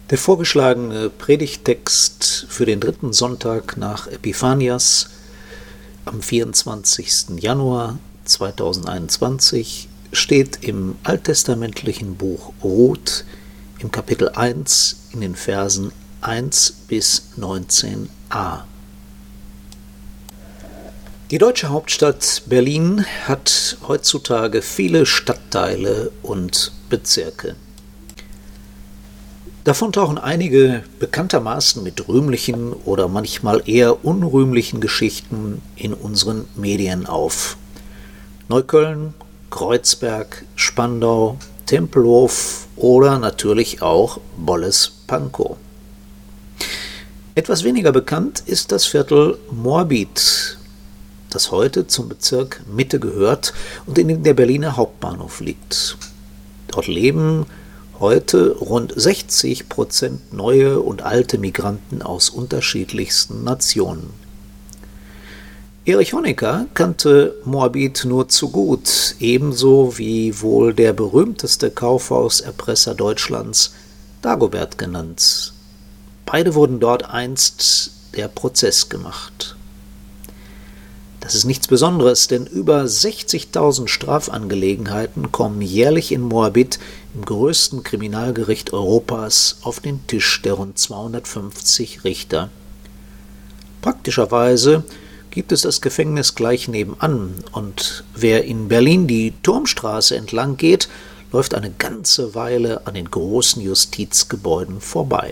Der vorgeschlagene Predigttext für den dritten Sonntag nach Epiphanias am 24. Januar 2021 steht im alttestamentlichen Buch Ruth im Kapitel 1 in den Versen 1 bis 19a. Die deutsche Hauptstadt Berlin hat heutzutage viele Stadtteile und Bezirke. Davon tauchen einige bekanntermaßen mit rühmlichen oder manchmal eher unrühmlichen Geschichten in unseren Medien auf. Neukölln, Kreuzberg, Spandau, Tempelhof oder natürlich auch Bolles-Pankow. Etwas weniger bekannt ist das Viertel Moabit, das heute zum Bezirk Mitte gehört und in dem der Berliner Hauptbahnhof liegt. Dort leben heute rund 60% neue und alte Migranten aus unterschiedlichsten Nationen. Erich Honecker kannte Moabit nur zu gut, ebenso wie wohl der berühmteste Kaufhauserpresser Deutschlands, Dagobert genannt. Beide wurden dort einst der Prozess gemacht. Das ist nichts Besonderes, denn über 60.000 Strafangelegenheiten kommen jährlich in Moabit, im größten Kriminalgericht Europas, auf den Tisch der rund 250 Richter. Praktischerweise gibt es das Gefängnis gleich nebenan, und wer in Berlin die Turmstraße entlang geht, läuft eine ganze Weile an den großen Justizgebäuden vorbei.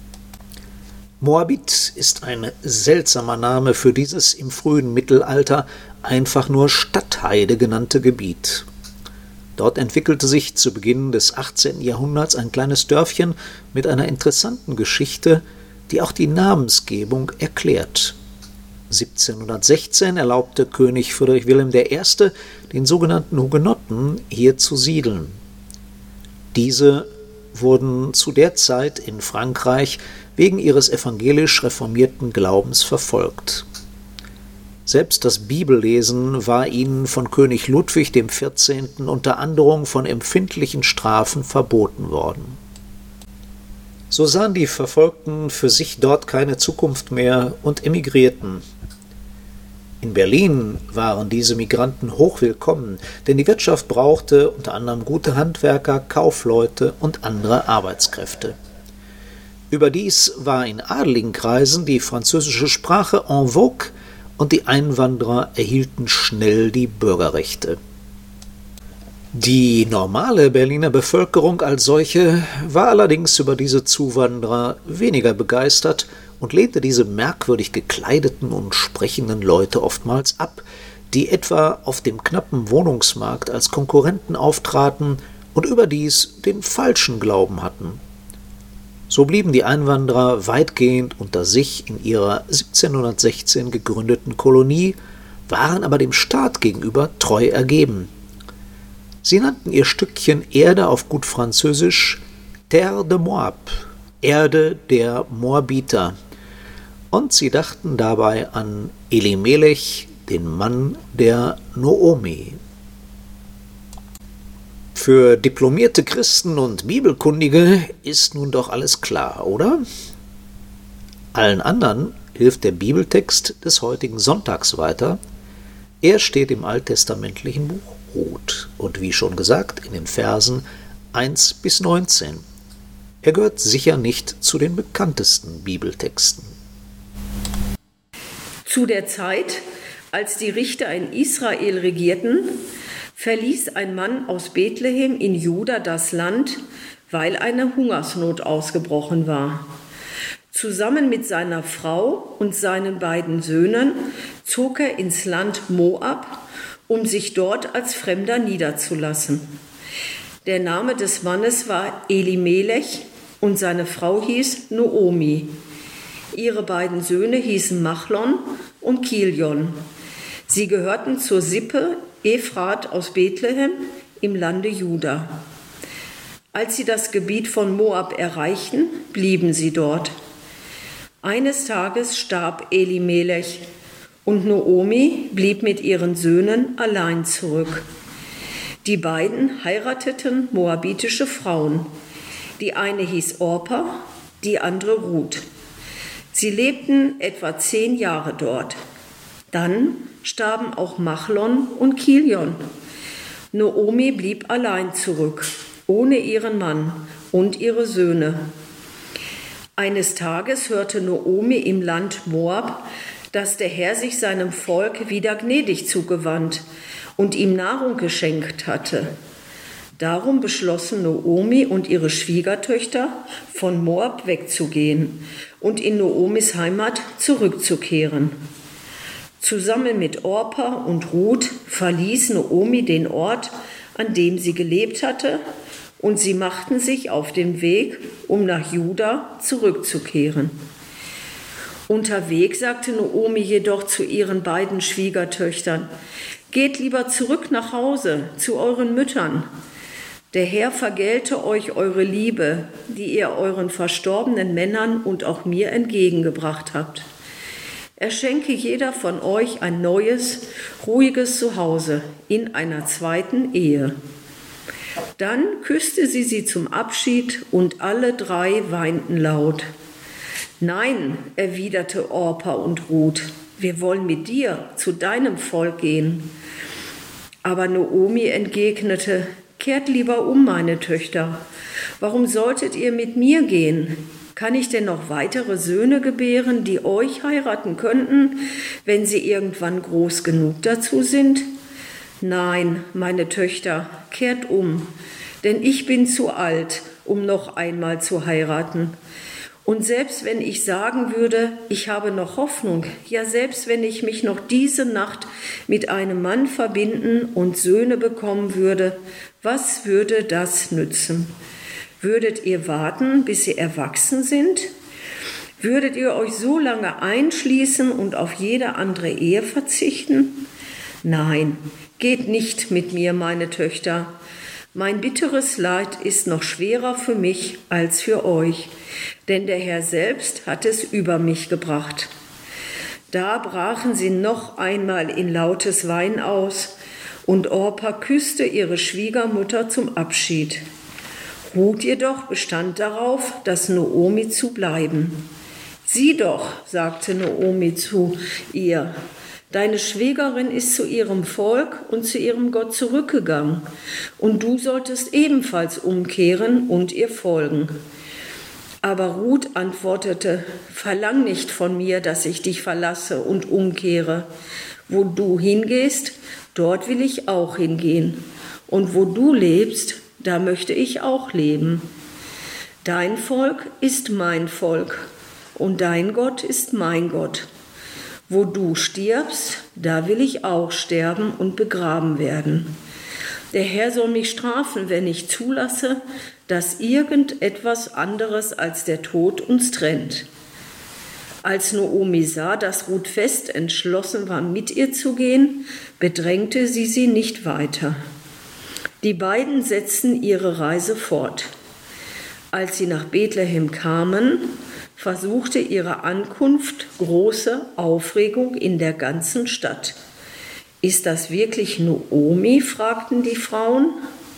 Moabit ist ein seltsamer Name für dieses im frühen Mittelalter einfach nur Stadtheide genannte Gebiet. Dort entwickelte sich zu Beginn des 18. Jahrhunderts ein kleines Dörfchen mit einer interessanten Geschichte, die auch die Namensgebung erklärt. 1716 erlaubte König Friedrich Wilhelm I. den sogenannten Hugenotten hier zu siedeln. Diese wurden zu der Zeit in Frankreich wegen ihres evangelisch reformierten Glaubens verfolgt. Selbst das Bibellesen war ihnen von König Ludwig XIV. Unter Androhung von empfindlichen Strafen verboten worden. So sahen die Verfolgten für sich dort keine Zukunft mehr und emigrierten. In Berlin waren diese Migranten hochwillkommen, denn die Wirtschaft brauchte unter anderem gute Handwerker, Kaufleute und andere Arbeitskräfte. Überdies war in adeligen Kreisen die französische Sprache en vogue und die Einwanderer erhielten schnell die Bürgerrechte. Die normale Berliner Bevölkerung als solche war allerdings über diese Zuwanderer weniger begeistert und lehnte diese merkwürdig gekleideten und sprechenden Leute oftmals ab, die etwa auf dem knappen Wohnungsmarkt als Konkurrenten auftraten und überdies den falschen Glauben hatten. So blieben die Einwanderer weitgehend unter sich in ihrer 1716 gegründeten Kolonie, waren aber dem Staat gegenüber treu ergeben. Sie nannten ihr Stückchen Erde auf gut Französisch Terre de Moab, Erde der Moabiter, und sie dachten dabei an Elimelech, den Mann der Noomi. Für diplomierte Christen und Bibelkundige ist nun doch alles klar, oder? Allen anderen hilft der Bibeltext des heutigen Sonntags weiter. Er steht im alttestamentlichen Buch Ruth und wie schon gesagt in den Versen 1 bis 19. Er gehört sicher nicht zu den bekanntesten Bibeltexten. Zu der Zeit, als die Richter in Israel regierten, verließ ein Mann aus Bethlehem in Juda das Land, weil eine Hungersnot ausgebrochen war. Zusammen mit seiner Frau und seinen beiden Söhnen zog er ins Land Moab, um sich dort als Fremder niederzulassen. Der Name des Mannes war Elimelech und seine Frau hieß Noomi. Ihre beiden Söhne hießen Machlon und Kilion. Sie gehörten zur Sippe Ephrat aus Bethlehem im Lande Juda. Als sie das Gebiet von Moab erreichten, blieben sie dort. Eines Tages starb Elimelech und Noomi blieb mit ihren Söhnen allein zurück. Die beiden heirateten moabitische Frauen. Die eine hieß Orpa die andere Ruth. Sie lebten etwa 10 Jahre dort. Dann starben auch Machlon und Kilion. Naomi blieb allein zurück, ohne ihren Mann und ihre Söhne. Eines Tages hörte Naomi im Land Moab, dass der Herr sich seinem Volk wieder gnädig zugewandt und ihm Nahrung geschenkt hatte. Darum beschlossen Naomi und ihre Schwiegertöchter, von Moab wegzugehen und in Naomis Heimat zurückzukehren. Zusammen mit Orpa und Ruth verließ Naomi den Ort, an dem sie gelebt hatte, und sie machten sich auf den Weg, um nach Juda zurückzukehren. Unterwegs sagte Naomi jedoch zu ihren beiden Schwiegertöchtern: Geht lieber zurück nach Hause zu euren Müttern. Der Herr vergelte euch eure Liebe, die ihr euren verstorbenen Männern und auch mir entgegengebracht habt. Er schenke jeder von euch ein neues, ruhiges Zuhause in einer zweiten Ehe. Dann küsste sie zum Abschied und alle 3 weinten laut. Nein, erwiderte Orpa und Ruth, wir wollen mit dir zu deinem Volk gehen. Aber Naomi entgegnete: Kehrt lieber um, meine Töchter. Warum solltet ihr mit mir gehen? Kann ich denn noch weitere Söhne gebären, die euch heiraten könnten, wenn sie irgendwann groß genug dazu sind? Nein, meine Töchter, kehrt um, denn ich bin zu alt, um noch einmal zu heiraten. Und selbst wenn ich sagen würde, ich habe noch Hoffnung, ja selbst wenn ich mich noch diese Nacht mit einem Mann verbinden und Söhne bekommen würde, was würde das nützen? Würdet ihr warten, bis sie erwachsen sind? Würdet ihr euch so lange einschließen und auf jede andere Ehe verzichten? Nein, geht nicht mit mir, meine Töchter. Mein bitteres Leid ist noch schwerer für mich als für euch, denn der Herr selbst hat es über mich gebracht. Da brachen sie noch einmal in lautes Weinen aus, und Orpa küsste ihre Schwiegermutter zum Abschied. Ruth jedoch bestand darauf, dass Naomi zu bleiben. Sieh doch, sagte Naomi zu ihr, deine Schwägerin ist zu ihrem Volk und zu ihrem Gott zurückgegangen, und du solltest ebenfalls umkehren und ihr folgen. Aber Ruth antwortete: Verlang nicht von mir, dass ich dich verlasse und umkehre. Wo du hingehst, dort will ich auch hingehen. Und wo du lebst, da möchte ich auch leben. Dein Volk ist mein Volk und dein Gott ist mein Gott. Wo du stirbst, da will ich auch sterben und begraben werden. Der Herr soll mich strafen, wenn ich zulasse, dass irgendetwas anderes als der Tod uns trennt. Als Naomi sah, dass Ruth fest entschlossen war, mit ihr zu gehen, bedrängte sie nicht weiter. Die beiden setzten ihre Reise fort. Als sie nach Bethlehem kamen, versuchte ihre Ankunft große Aufregung in der ganzen Stadt. Ist das wirklich Naomi? Fragten die Frauen.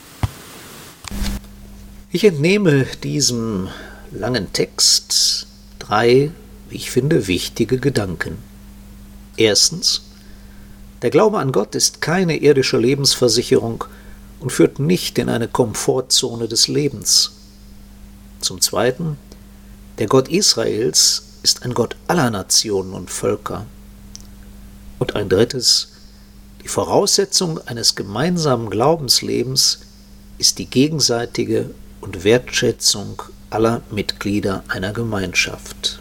Ich entnehme diesem langen Text 3, wie ich finde, wichtige Gedanken. Erstens: Der Glaube an Gott ist keine irdische Lebensversicherung und führt nicht in eine Komfortzone des Lebens. Zum Zweiten: Der Gott Israels ist ein Gott aller Nationen und Völker. Und ein drittes: Die Voraussetzung eines gemeinsamen Glaubenslebens ist die gegenseitige und Wertschätzung aller Mitglieder einer Gemeinschaft.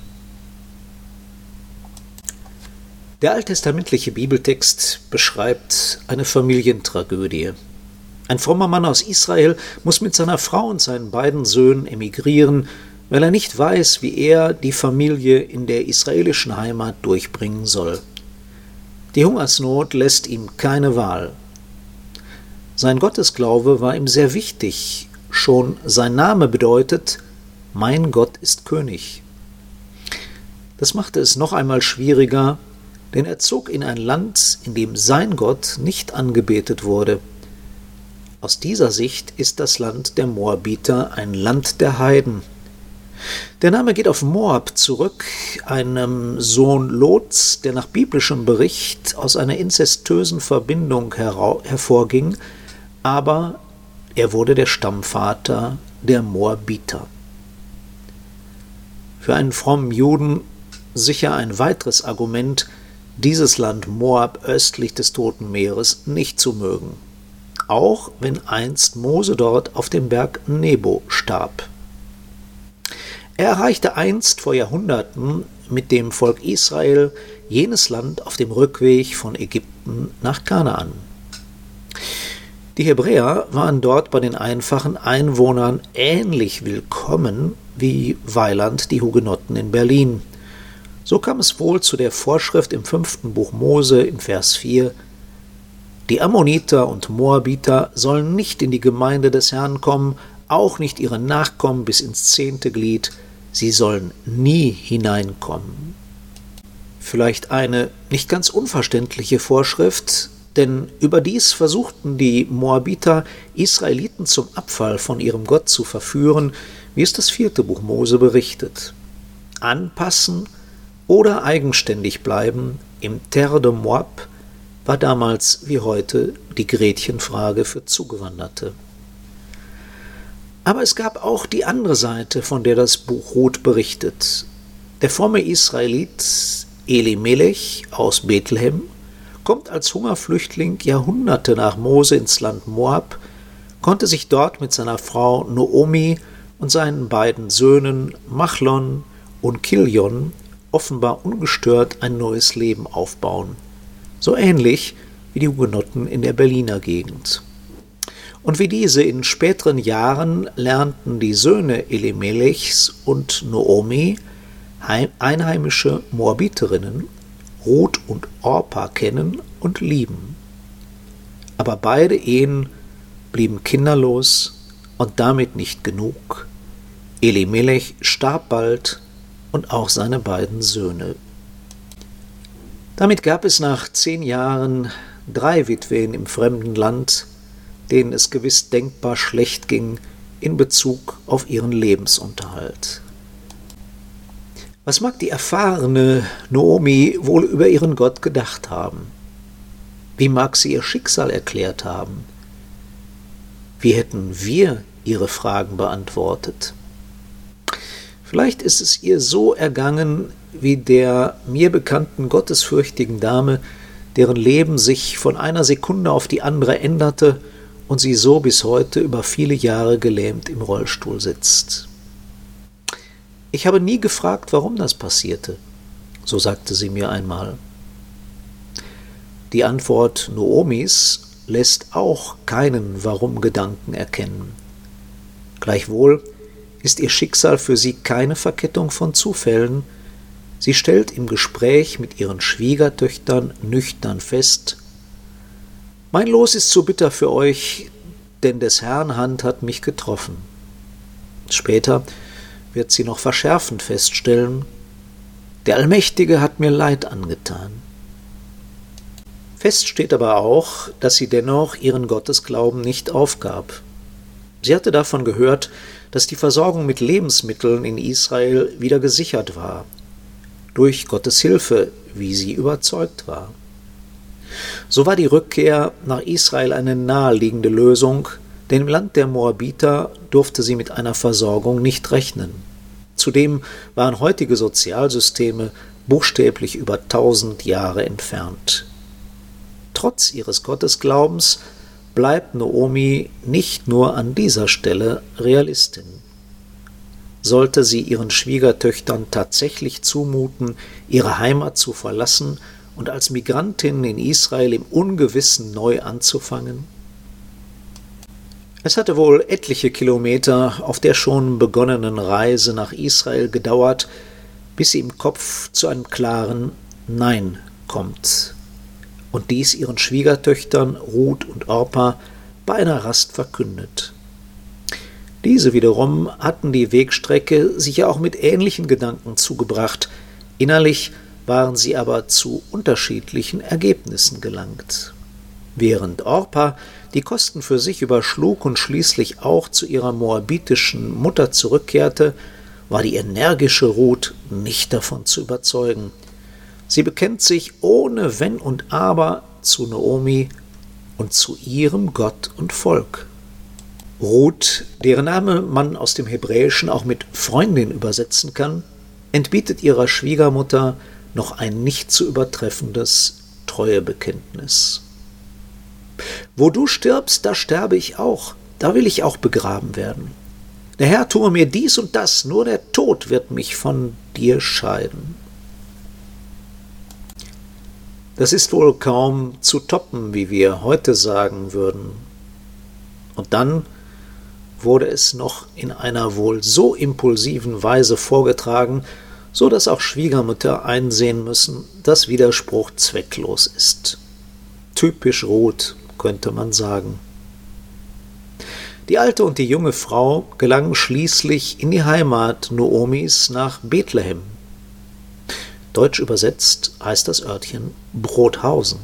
Der alttestamentliche Bibeltext beschreibt eine Familientragödie. Ein frommer Mann aus Israel muss mit seiner Frau und seinen beiden Söhnen emigrieren, weil er nicht weiß, wie er die Familie in der israelischen Heimat durchbringen soll. Die Hungersnot lässt ihm keine Wahl. Sein Gottesglaube war ihm sehr wichtig. Schon sein Name bedeutet: Mein Gott ist König. Das machte es noch einmal schwieriger, denn er zog in ein Land, in dem sein Gott nicht angebetet wurde. Aus dieser Sicht ist das Land der Moabiter ein Land der Heiden. Der Name geht auf Moab zurück, einem Sohn Lots, der nach biblischem Bericht aus einer inzestösen Verbindung hervorging, aber er wurde der Stammvater der Moabiter. Für einen frommen Juden sicher ein weiteres Argument, dieses Land Moab östlich des Toten Meeres nicht zu mögen, auch wenn einst Mose dort auf dem Berg Nebo starb. Er erreichte einst vor Jahrhunderten mit dem Volk Israel jenes Land auf dem Rückweg von Ägypten nach Kanaan. Die Hebräer waren dort bei den einfachen Einwohnern ähnlich willkommen wie Weiland die Hugenotten in Berlin. So kam es wohl zu der Vorschrift im 5. Buch Mose in Vers 4: Die Ammoniter und Moabiter sollen nicht in die Gemeinde des Herrn kommen, auch nicht ihre Nachkommen bis ins 10. Glied, sie sollen nie hineinkommen. Vielleicht eine nicht ganz unverständliche Vorschrift, denn überdies versuchten die Moabiter, Israeliten zum Abfall von ihrem Gott zu verführen, wie es das 4. Buch Mose berichtet. Anpassen oder eigenständig bleiben im Terre de Moab war damals wie heute die Gretchenfrage für Zugewanderte. Aber es gab auch die andere Seite, von der das Buch Ruth berichtet. Der fromme Israelit Elimelech aus Bethlehem kommt als Hungerflüchtling Jahrhunderte nach Mose ins Land Moab, konnte sich dort mit seiner Frau Noomi und seinen beiden Söhnen Machlon und Kilion offenbar ungestört ein neues Leben aufbauen, so ähnlich wie die Hugenotten in der Berliner Gegend. Und wie diese in späteren Jahren lernten die Söhne Elimelechs und Noomi einheimische Moabiterinnen, Ruth und Orpa, kennen und lieben. Aber beide Ehen blieben kinderlos und damit nicht genug. Elimelech starb bald und auch seine beiden Söhne. Damit gab es nach 10 Jahren 3 Witwen im fremden Land, denen es gewiss denkbar schlecht ging in Bezug auf ihren Lebensunterhalt. Was mag die erfahrene Noomi wohl über ihren Gott gedacht haben? Wie mag sie ihr Schicksal erklärt haben? Wie hätten wir ihre Fragen beantwortet? Vielleicht ist es ihr so ergangen wie der mir bekannten gottesfürchtigen Dame, deren Leben sich von einer Sekunde auf die andere änderte und sie so bis heute über viele Jahre gelähmt im Rollstuhl sitzt. Ich habe nie gefragt, warum das passierte, so sagte sie mir einmal. Die Antwort Noomis lässt auch keinen Warum-Gedanken erkennen. Gleichwohl ist ihr Schicksal für sie keine Verkettung von Zufällen. Sie stellt im Gespräch mit ihren Schwiegertöchtern nüchtern fest: Mein Los ist zu bitter für euch, denn des Herrn Hand hat mich getroffen. Später wird sie noch verschärfend feststellen: Der Allmächtige hat mir Leid angetan. Fest steht aber auch, dass sie dennoch ihren Gottesglauben nicht aufgab. Sie hatte davon gehört, dass die Versorgung mit Lebensmitteln in Israel wieder gesichert war, durch Gottes Hilfe, wie sie überzeugt war. So war die Rückkehr nach Israel eine naheliegende Lösung, denn im Land der Moabiter durfte sie mit einer Versorgung nicht rechnen. Zudem waren heutige Sozialsysteme buchstäblich über 1000 Jahre entfernt. Trotz ihres Gottesglaubens bleibt Noomi nicht nur an dieser Stelle Realistin. Sollte sie ihren Schwiegertöchtern tatsächlich zumuten, ihre Heimat zu verlassen und als Migrantin in Israel im Ungewissen neu anzufangen? Es hatte wohl etliche Kilometer auf der schon begonnenen Reise nach Israel gedauert, bis sie im Kopf zu einem klaren Nein kommt und dies ihren Schwiegertöchtern Ruth und Orpa bei einer Rast verkündet. Diese wiederum hatten die Wegstrecke sicher auch mit ähnlichen Gedanken zugebracht, innerlich waren sie aber zu unterschiedlichen Ergebnissen gelangt. Während Orpa die Kosten für sich überschlug und schließlich auch zu ihrer moabitischen Mutter zurückkehrte, war die energische Ruth nicht davon zu überzeugen. Sie bekennt sich ohne Wenn und Aber zu Naomi und zu ihrem Gott und Volk. Ruth, deren Name man aus dem Hebräischen auch mit Freundin übersetzen kann, entbietet ihrer Schwiegermutter noch ein nicht zu übertreffendes Treuebekenntnis. Wo du stirbst, da sterbe ich auch, da will ich auch begraben werden. Der Herr tue mir dies und das, nur der Tod wird mich von dir scheiden. Das ist wohl kaum zu toppen, wie wir heute sagen würden. Und dann wurde es noch in einer wohl so impulsiven Weise vorgetragen, so dass auch Schwiegermütter einsehen müssen, dass Widerspruch zwecklos ist. Typisch Ruth, könnte man sagen. Die alte und die junge Frau gelangen schließlich in die Heimat Naomis nach Bethlehem. Deutsch übersetzt heißt das Örtchen Brothausen.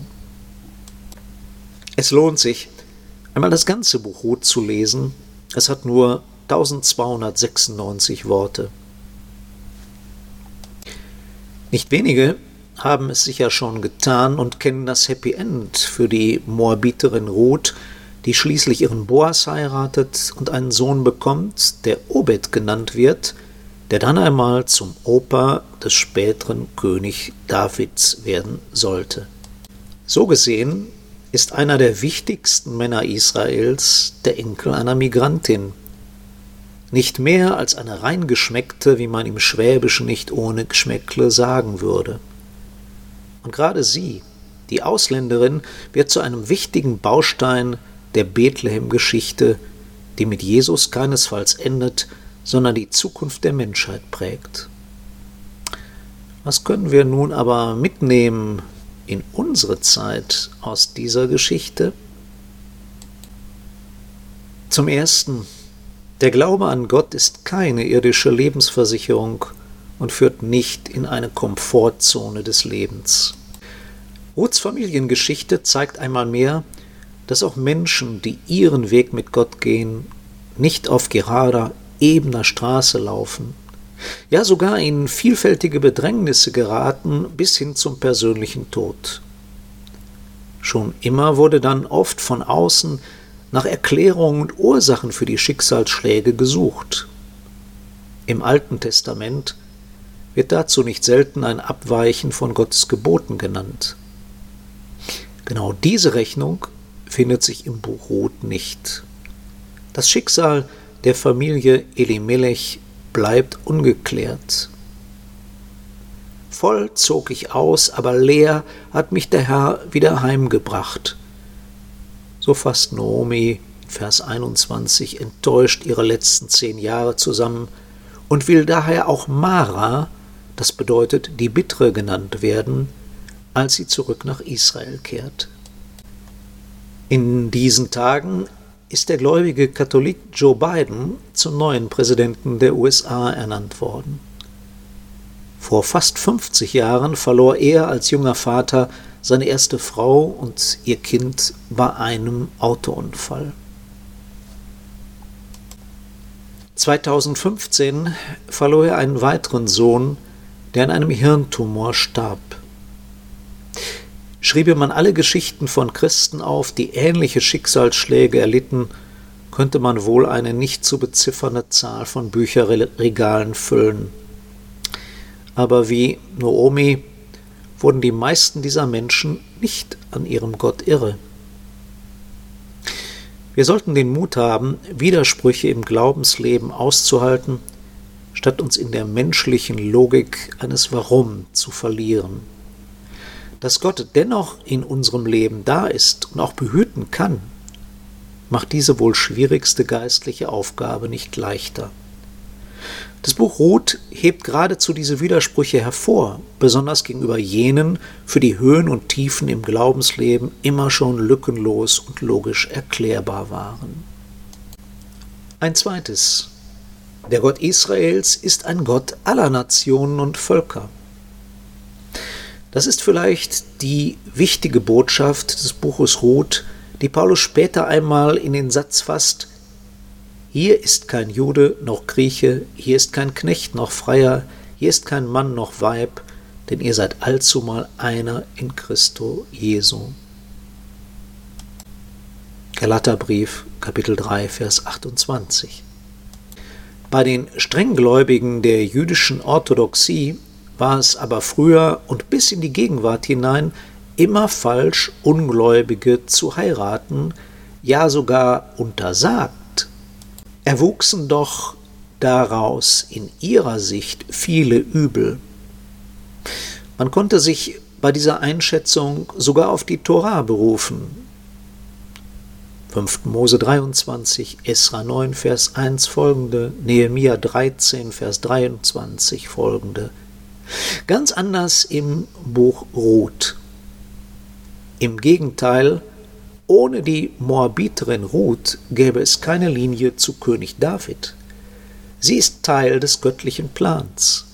Es lohnt sich, einmal das ganze Buch Ruth zu lesen. Es hat nur 1296 Worte. Nicht wenige haben es sicher schon getan und kennen das Happy End für die Moabiterin Ruth, die schließlich ihren Boas heiratet und einen Sohn bekommt, der Obed genannt wird, der dann einmal zum Opa des späteren König Davids werden sollte. So gesehen ist einer der wichtigsten Männer Israels der Enkel einer Migrantin. Nicht mehr als eine reingeschmeckte, wie man im Schwäbischen nicht ohne Geschmäckle sagen würde. Und gerade sie, die Ausländerin, wird zu einem wichtigen Baustein der Bethlehem-Geschichte, die mit Jesus keinesfalls endet, sondern die Zukunft der Menschheit prägt. Was können wir nun aber mitnehmen in unsere Zeit aus dieser Geschichte? Zum Ersten: Der Glaube an Gott ist keine irdische Lebensversicherung und führt nicht in eine Komfortzone des Lebens. Ruths Familiengeschichte zeigt einmal mehr, dass auch Menschen, die ihren Weg mit Gott gehen, nicht auf gerader, ebener Straße laufen, ja sogar in vielfältige Bedrängnisse geraten bis hin zum persönlichen Tod. Schon immer wurde dann oft von außen nach Erklärungen und Ursachen für die Schicksalsschläge gesucht. Im Alten Testament wird dazu nicht selten ein Abweichen von Gottes Geboten genannt. Genau diese Rechnung findet sich im Buch Ruth nicht. Das Schicksal der Familie Elimelech bleibt ungeklärt. Voll zog ich aus, aber leer hat mich der Herr wieder heimgebracht. So fasst Naomi, Vers 21, enttäuscht ihre letzten 10 Jahre zusammen und will daher auch Mara, das bedeutet die Bittere, genannt werden, als sie zurück nach Israel kehrt. In diesen Tagen ist der gläubige Katholik Joe Biden zum neuen Präsidenten der USA ernannt worden. Vor fast 50 Jahren verlor er als junger Vater seine erste Frau und ihr Kind bei einem Autounfall. 2015 verlor er einen weiteren Sohn, der an einem Hirntumor starb. Schriebe man alle Geschichten von Christen auf, die ähnliche Schicksalsschläge erlitten, könnte man wohl eine nicht zu beziffernde Zahl von Bücherregalen füllen. Aber wie Naomi wurden die meisten dieser Menschen nicht an ihrem Gott irre. Wir sollten den Mut haben, Widersprüche im Glaubensleben auszuhalten, statt uns in der menschlichen Logik eines Warum zu verlieren. Dass Gott dennoch in unserem Leben da ist und auch behüten kann, macht diese wohl schwierigste geistliche Aufgabe nicht leichter. Das Buch Ruth hebt geradezu diese Widersprüche hervor, besonders gegenüber jenen, für die Höhen und Tiefen im Glaubensleben immer schon lückenlos und logisch erklärbar waren. Ein zweites: Der Gott Israels ist ein Gott aller Nationen und Völker. Das ist vielleicht die wichtige Botschaft des Buches Ruth, die Paulus später einmal in den Satz fasst: Hier ist kein Jude noch Grieche, hier ist kein Knecht noch Freier, hier ist kein Mann noch Weib, denn ihr seid allzumal einer in Christo Jesu. Galaterbrief, Kapitel 3, Vers 28. Bei den Strenggläubigen der jüdischen Orthodoxie war es aber früher und bis in die Gegenwart hinein immer falsch, Ungläubige zu heiraten, ja sogar untersagt. Erwuchsen doch daraus in ihrer Sicht viele Übel. Man konnte sich bei dieser Einschätzung sogar auf die Tora berufen. 5. Mose 23, Esra 9, Vers 1 folgende, Nehemia 13, Vers 23 folgende. Ganz anders im Buch Ruth. Im Gegenteil, ohne die Moabiterin Ruth gäbe es keine Linie zu König David. Sie ist Teil des göttlichen Plans.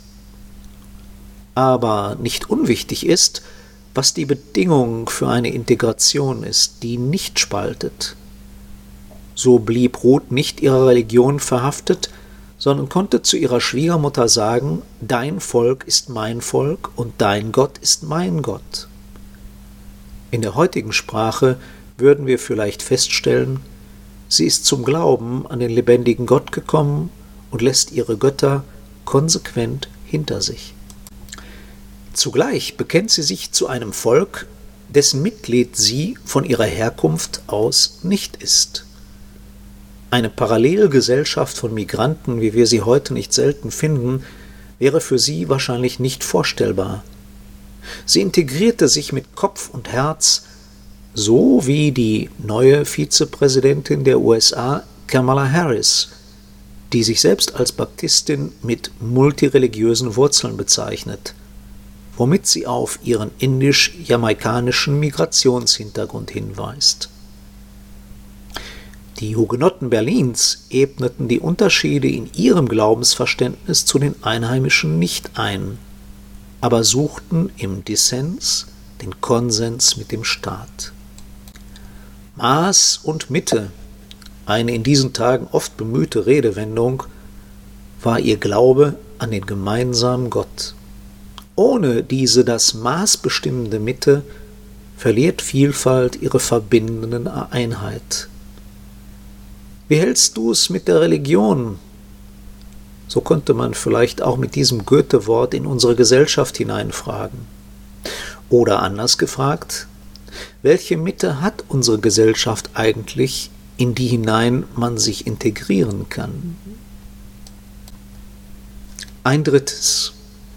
Aber nicht unwichtig ist, was die Bedingung für eine Integration ist, die nicht spaltet. So blieb Ruth nicht ihrer Religion verhaftet, sondern konnte zu ihrer Schwiegermutter sagen, dein Volk ist mein Volk und dein Gott ist mein Gott. In der heutigen Sprache würden wir vielleicht feststellen, sie ist zum Glauben an den lebendigen Gott gekommen und lässt ihre Götter konsequent hinter sich. Zugleich bekennt sie sich zu einem Volk, dessen Mitglied sie von ihrer Herkunft aus nicht ist. Eine Parallelgesellschaft von Migranten, wie wir sie heute nicht selten finden, wäre für sie wahrscheinlich nicht vorstellbar. Sie integrierte sich mit Kopf und Herz, so wie die neue Vizepräsidentin der USA, Kamala Harris, die sich selbst als Baptistin mit multireligiösen Wurzeln bezeichnet, womit sie auf ihren indisch-jamaikanischen Migrationshintergrund hinweist. Die Hugenotten Berlins ebneten die Unterschiede in ihrem Glaubensverständnis zu den Einheimischen nicht ein, aber suchten im Dissens den Konsens mit dem Staat. Maß und Mitte, eine in diesen Tagen oft bemühte Redewendung, war ihr Glaube an den gemeinsamen Gott. Ohne diese das Maß bestimmende Mitte verliert Vielfalt ihre verbindende Einheit. Wie hältst du es mit der Religion? So könnte man vielleicht auch mit diesem Goethe-Wort in unsere Gesellschaft hineinfragen. Oder anders gefragt, welche Mitte hat unsere Gesellschaft eigentlich, in die hinein man sich integrieren kann? Ein drittes.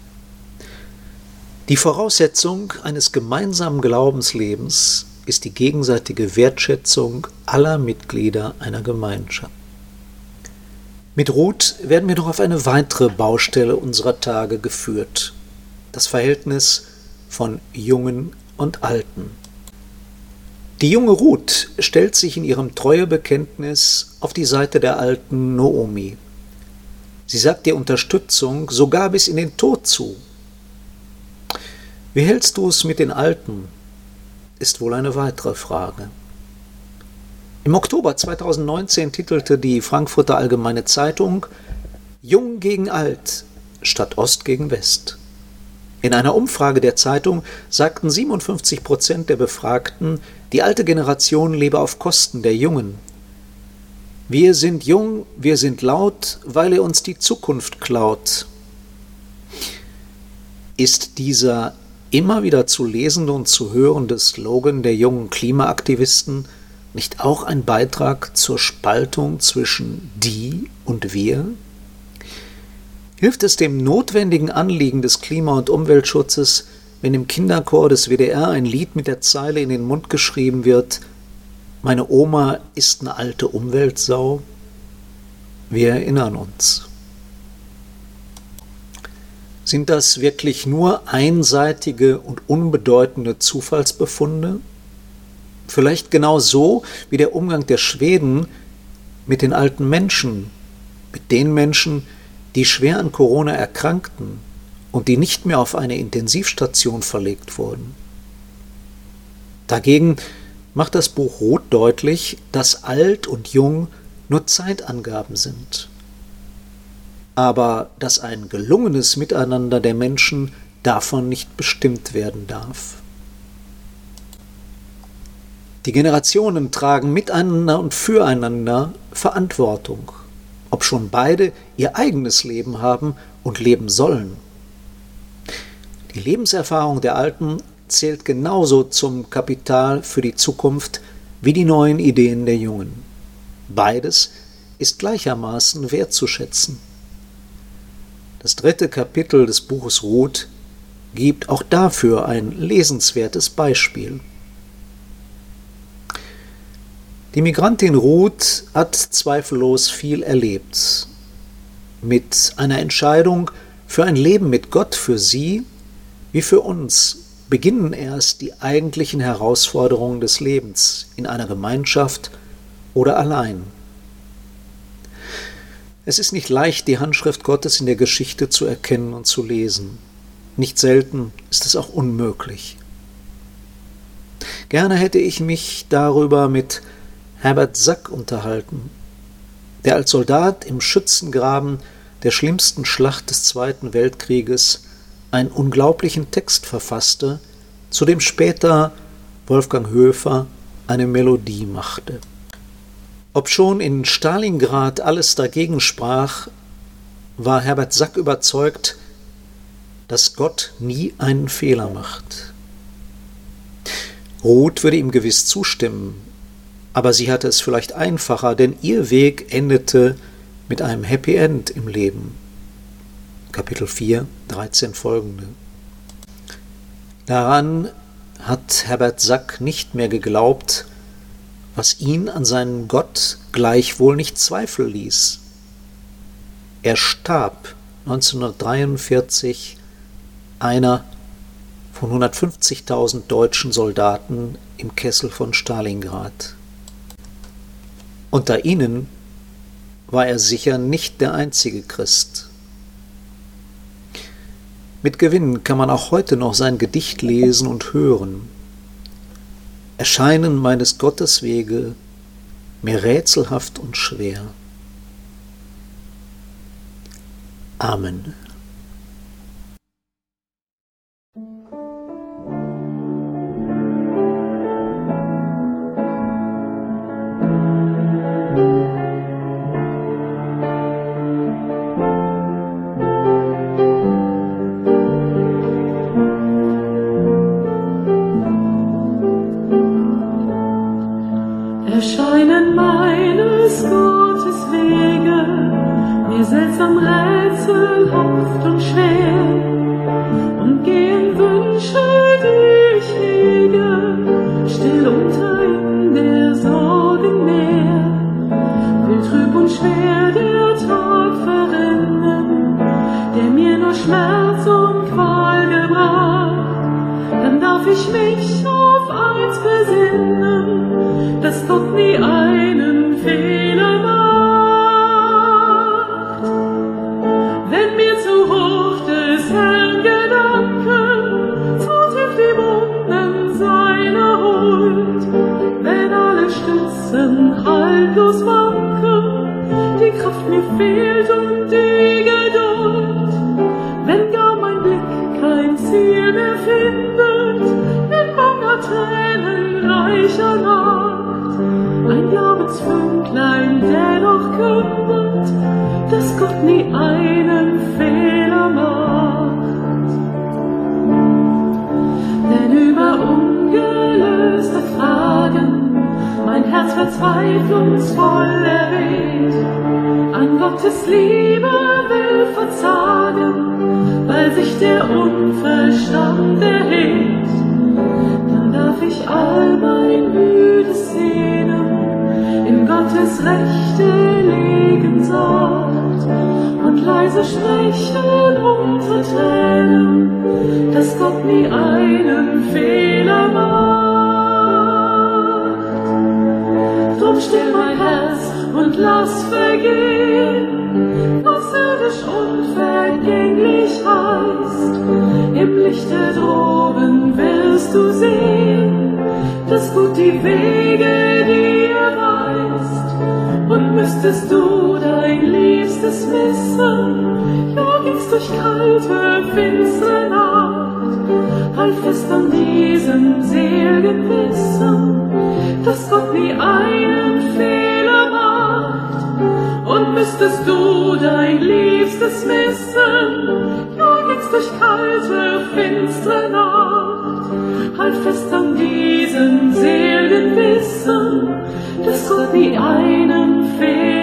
Die Voraussetzung eines gemeinsamen Glaubenslebens ist die gegenseitige Wertschätzung aller Mitglieder einer Gemeinschaft. Mit Ruth werden wir noch auf eine weitere Baustelle unserer Tage geführt: das Verhältnis von Jungen und Alten. Die junge Ruth stellt sich in ihrem Treuebekenntnis auf die Seite der alten Noomi. Sie sagt ihr Unterstützung sogar bis in den Tod zu. Wie hältst du es mit den Alten? Ist wohl eine weitere Frage. Im Oktober 2019 titelte die Frankfurter Allgemeine Zeitung »Jung gegen Alt statt Ost gegen West«. In einer Umfrage der Zeitung sagten 57% der Befragten, die alte Generation lebe auf Kosten der Jungen. Wir sind jung, wir sind laut, weil er uns die Zukunft klaut. Ist dieser immer wieder zu lesende und zu hörende Slogan der jungen Klimaaktivisten nicht auch ein Beitrag zur Spaltung zwischen die und wir? Hilft es dem notwendigen Anliegen des Klima- und Umweltschutzes, wenn im Kinderchor des WDR ein Lied mit der Zeile in den Mund geschrieben wird: Meine Oma ist eine alte Umweltsau? Wir erinnern uns. Sind das wirklich nur einseitige und unbedeutende Zufallsbefunde? Vielleicht genau so wie der Umgang der Schweden mit den alten Menschen, mit den Menschen, die schwer an Corona erkrankten und die nicht mehr auf eine Intensivstation verlegt wurden. Dagegen macht das Buch Ruth deutlich, dass alt und jung nur Zeitangaben sind, aber dass ein gelungenes Miteinander der Menschen davon nicht bestimmt werden darf. Die Generationen tragen miteinander und füreinander Verantwortung, obschon beide ihr eigenes Leben haben und leben sollen. Die Lebenserfahrung der Alten zählt genauso zum Kapital für die Zukunft wie die neuen Ideen der Jungen. Beides ist gleichermaßen wertzuschätzen. Das 3. Kapitel des Buches Ruth gibt auch dafür ein lesenswertes Beispiel. Die Migrantin Ruth hat zweifellos viel erlebt. Mit einer Entscheidung für ein Leben mit Gott für sie wie für uns beginnen erst die eigentlichen Herausforderungen des Lebens in einer Gemeinschaft oder allein. Es ist nicht leicht, die Handschrift Gottes in der Geschichte zu erkennen und zu lesen. Nicht selten ist es auch unmöglich. Gerne hätte ich mich darüber mit Herbert Sack unterhalten, der als Soldat im Schützengraben der schlimmsten Schlacht des Zweiten Weltkrieges einen unglaublichen Text verfasste, zu dem später Wolfgang Höfer eine Melodie machte. Obschon in Stalingrad alles dagegen sprach, war Herbert Sack überzeugt, dass Gott nie einen Fehler macht. Ruth würde ihm gewiss zustimmen, aber sie hatte es vielleicht einfacher, denn ihr Weg endete mit einem Happy End im Leben. Kapitel 4, 13 folgende. Daran hat Herbert Sack nicht mehr geglaubt, was ihn an seinem Gott gleichwohl nicht zweifeln ließ. Er starb 1943, einer von 150.000 deutschen Soldaten im Kessel von Stalingrad. Unter ihnen war er sicher nicht der einzige Christ. Mit Gewinn kann man auch heute noch sein Gedicht lesen und hören. Erscheinen meines Gottes Wege mir rätselhaft und schwer. Amen. Erscheinen meines Gottes Wege mir seltsam rätselhaft und schwer, und gehen Wünsche, die ich hege, still unter in der Sorgen Meer. Will trüb und schwer der Tag verrennen, der mir nur Schmerz und Qual gebracht, dann darf ich mich auf eins besinnen, dass Gott nie einen Fehler macht. Wenn mir zu hoch des Herrn Gedanken zu tief die Wunden seiner Huld, wenn alle Stützen haltlos wanken, die Kraft mir fehlt und die Geduld, wenn gar mein Blick kein Ziel mehr findet, in banger Tränen reicher Nacht, ein Glaubensfünklein dennoch kündet, dass Gott nie einen Fehler macht. Denn über ungelöste Fragen mein Herz verzweiflungsvoll erregt, an Gottes Liebe will verzagen, weil sich der Unverstand erhebt, dann darf ich all mein müdes Sehnen in Gottes Rechte legen sacht und leise sprechen unter Tränen, dass Gott nie einen Fehler macht. Drum still mein Herz und lass vergehen, was irdisch unvergänglich heißt. Im Lichte droben wirst du sehen, dass Gott die Wege dir weist, und müsstest du dein Liebstes missen, ja, gingst durch kalte, finstere Nacht, halt fest an diesem selgen Wissen, dass Gott nie einen Fehler macht. Und müsstest du dein Liebstes missen, ja, gingst durch kalte, finstere Nacht, halt fest an diesem selgen Wissen, dass Gott nie einen Fehler